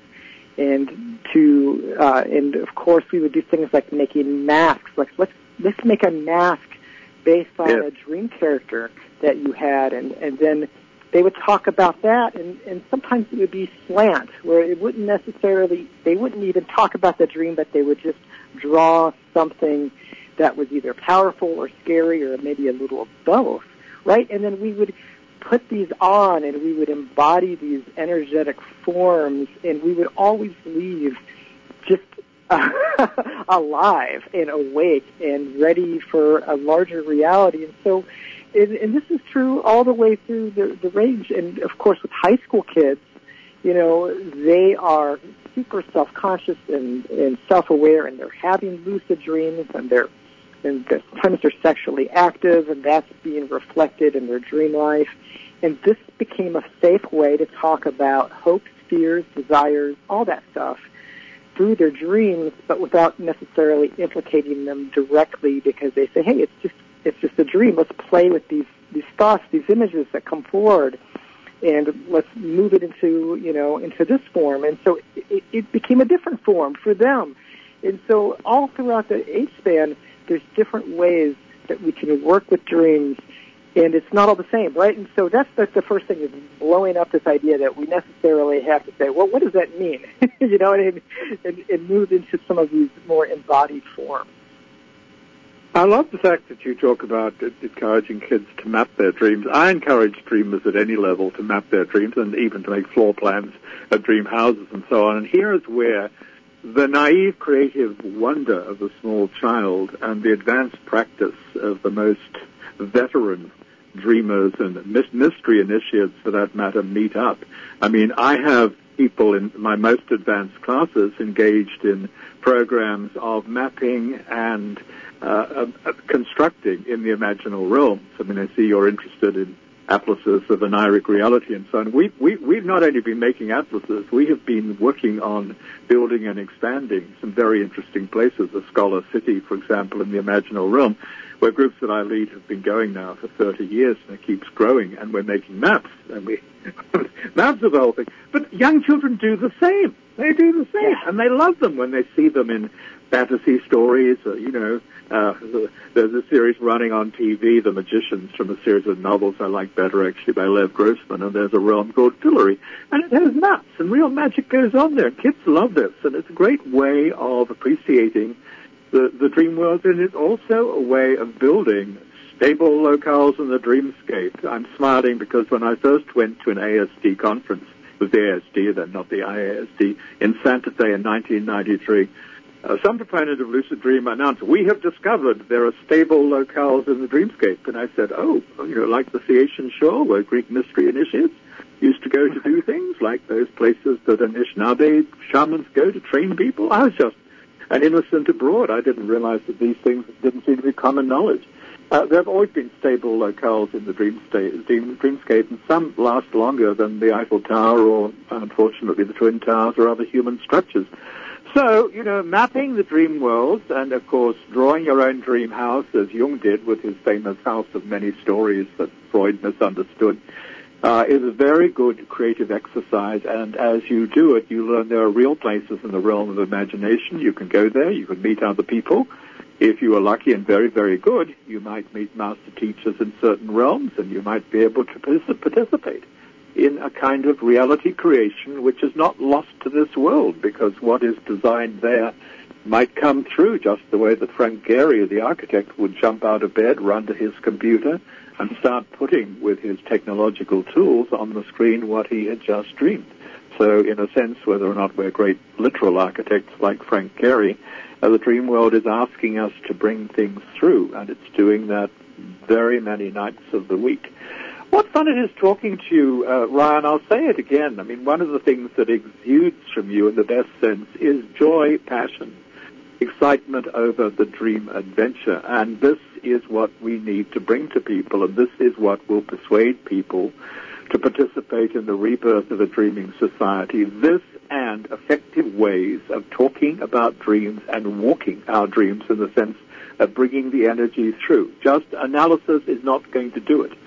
Speaker 4: And to, uh, and of course, we would do things like making masks. Like let's let's make a mask based on
Speaker 3: yeah.
Speaker 4: a dream character that you had, and and then they would talk about that, and and sometimes it would be slant, where it wouldn't necessarily, they wouldn't even talk about the dream, but they would just draw something that was either powerful or scary or maybe a little of both, right? And then we would put these on, and we would embody these energetic forms, and we would always leave just uh, alive and awake and ready for a larger reality. And so, and, and this is true all the way through the, the range. And, of course, with high school kids, you know, they are super self-conscious and, and self-aware, and they're having lucid dreams, and they're and sometimes they're sexually active, and that's being reflected in their dream life. And this became a safe way to talk about hopes, fears, desires, all that stuff through their dreams, but without necessarily implicating them directly, because they say, hey, it's just it's just a dream. Let's play with these, these thoughts, these images that come forward, and let's move it into, you know, into this form. And so it, it became a different form for them. And so all throughout the age span, there's different ways that we can work with dreams, and it's not all the same, right? And so that's, that's the first thing, is blowing up this idea that we necessarily have to say, well, what does that mean? you know, and, and, and move into some of these more embodied forms.
Speaker 3: I love the fact that you talk about encouraging kids to map their dreams. I encourage dreamers at any level to map their dreams and even to make floor plans of dream houses and so on. And here is where the naive, creative wonder of the small child and the advanced practice of the most veteran dreamers and mystery initiates, for that matter, meet up. I mean, I have people in my most advanced classes engaged in programs of mapping and uh, uh, constructing in the imaginal realms. I mean, I see you're interested in atlases of oniric reality and so on. We, we, we've not only been making atlases, we have been working on building and expanding some very interesting places, a Scholar City, for example, in the imaginal realm, where groups that I lead have been going now for thirty years, and it keeps growing, and we're making maps, and we maps of the whole thing. But young children do the same. They do the same, and they love them when they see them in fantasy stories, or, you know, uh, there's a series running on T V, The Magicians, from a series of novels I like better, actually, by Lev Grossman, and there's a realm called Fillory, and it has maps, and real magic goes on there. Kids love this, and it's a great way of appreciating the, the dream world, and it's also a way of building stable locales in the dreamscape. I'm smiling because when I first went to an A S D conference, it was the A S D then, not the I A S D, in Santa Fe in nineteen ninety-three, Uh, some proponent of lucid dream announced, we have discovered there are stable locales in the dreamscape. And I said, oh, you know, like the Phaeacian shore where Greek mystery initiates used to go to do things, like those places that Anishinaabe shamans go to train people. I was just an innocent abroad. I didn't realize that these things didn't seem to be common knowledge. Uh, there have always been stable locales in the dream state, dream, dreamscape, and some last longer than the Eiffel Tower or, unfortunately, the Twin Towers or other human structures. So, you know, mapping the dream worlds and, of course, drawing your own dream house, as Jung did with his famous House of Many Stories that Freud misunderstood, uh, is a very good creative exercise. And as you do it, you learn there are real places in the realm of imagination. You can go there. You can meet other people. If you are lucky and very, very good, you might meet master teachers in certain realms, and you might be able to participate in a kind of reality creation which is not lost to this world, because what is designed there might come through just the way that Frank Gehry, the architect, would jump out of bed, run to his computer, and start putting with his technological tools on the screen what he had just dreamed. So in a sense, whether or not we're great literal architects like Frank Gehry, uh, the dream world is asking us to bring things through, and it's doing that very many nights of the week. What fun it is talking to you, uh, Ryan. I'll say it again. I mean, one of the things that exudes from you in the best sense is joy, passion, excitement over the dream adventure. And this is what we need to bring to people, and this is what will persuade people to participate in the rebirth of a dreaming society. This and effective ways of talking about dreams and walking our dreams in the sense of bringing the energy through. Just analysis is not going to do it.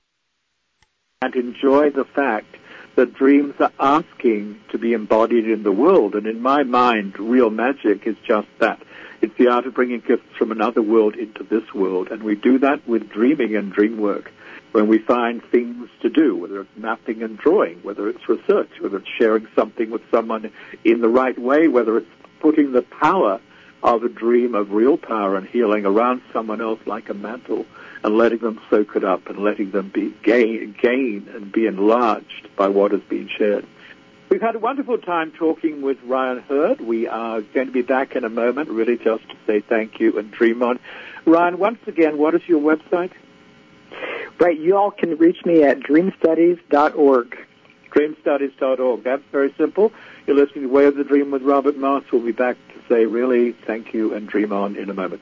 Speaker 3: And enjoy the fact that dreams are asking to be embodied in the world. And in my mind, real magic is just that. It's the art of bringing gifts from another world into this world. And we do that with dreaming and dream work, when we find things to do, whether it's mapping and drawing, whether it's research, whether it's sharing something with someone in the right way, whether it's putting the power of a dream of real power and healing around someone else like a mantle, and letting them soak it up and letting them be gain, gain and be enlarged by what has been shared. We've had a wonderful time talking with Ryan Hurd. We are going to be back in a moment, really just to say thank you and dream on. Ryan, once again, what is your website?
Speaker 4: Right, you all can reach me at dream studies dot org.
Speaker 3: dream studies dot org. That's very simple. You're listening to Way of the Dream with Robert Moss. We'll be back to say really thank you and dream on in a moment.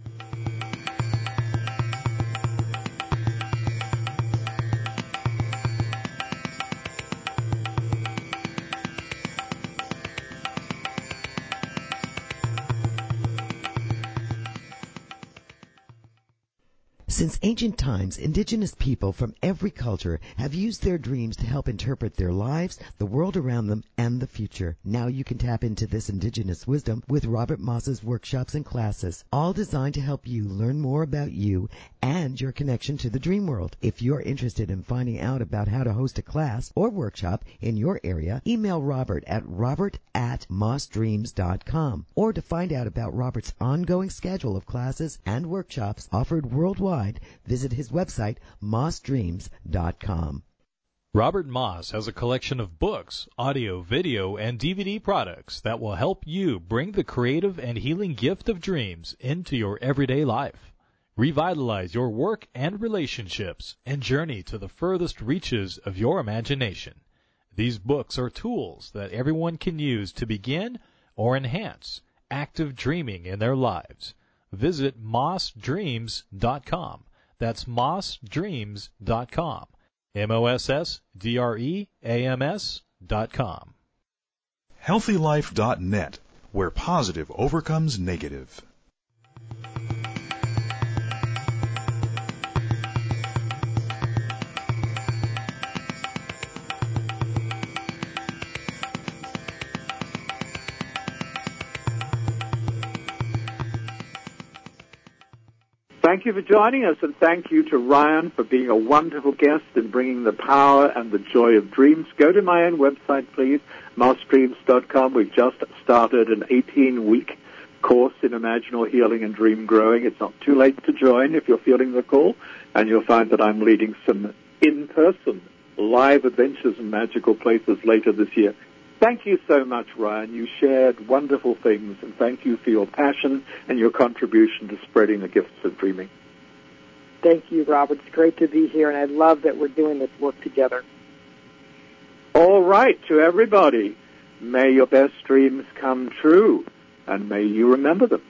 Speaker 5: Since ancient times, indigenous people from every culture have used their dreams to help interpret their lives, the world around them, and the future. Now you can tap into this indigenous wisdom with Robert Moss's workshops and classes, all designed to help you learn more about you and your connection to the dream world. If you're interested in finding out about how to host a class or workshop in your area, email Robert at robert at moss dreams dot com. Or to find out about Robert's ongoing schedule of classes and workshops offered worldwide, visit his website, moss dreams dot com.
Speaker 1: Robert Moss has a collection of books, audio, video, and D V D products that will help you bring the creative and healing gift of dreams into your everyday life. Revitalize your work and relationships and journey to the furthest reaches of your imagination. These books are tools that everyone can use to begin or enhance active dreaming in their lives. Visit moss dreams dot com. That's moss dreams dot com. M O S S D R E A M S dot com.
Speaker 2: healthy life dot net, where positive overcomes negative.
Speaker 3: Thank you for joining us, and thank you to Ryan for being a wonderful guest and bringing the power and the joy of dreams. Go to my own website, please, moss dreams dot com. We've just started an eighteen-week course in imaginal healing and dream growing. It's not too late to join if you're feeling the call, and you'll find that I'm leading some in-person live adventures in magical places later this year. Thank you so much, Ryan. You shared wonderful things, and thank you for your passion and your contribution to spreading the gifts of dreaming.
Speaker 4: Thank you, Robert. It's great to be here, and I love that we're doing this work together.
Speaker 3: All right, to everybody, may your best dreams come true, and may you remember them.